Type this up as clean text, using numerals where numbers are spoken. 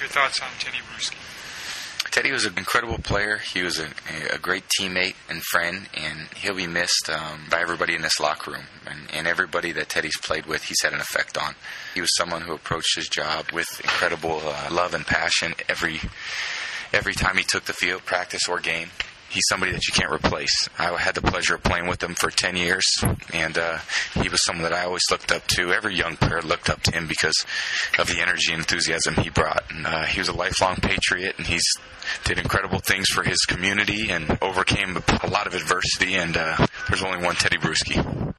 Your thoughts on Teddy Bruschi? Teddy was an incredible player. He was a great teammate and friend, and he'll be missed by everybody in this locker room. And everybody that Teddy's played with, he's had an effect on. He was someone who approached his job with incredible love and passion every time he took the field, practice or game. He's somebody that you can't replace. I had the pleasure of playing with him for 10 years, and he was someone that I always looked up to. Every young player looked up to him because of the energy and enthusiasm he brought. And he was a lifelong Patriot, and he's did incredible things for his community and overcame a lot of adversity, and there's only one Teddy Bruschi.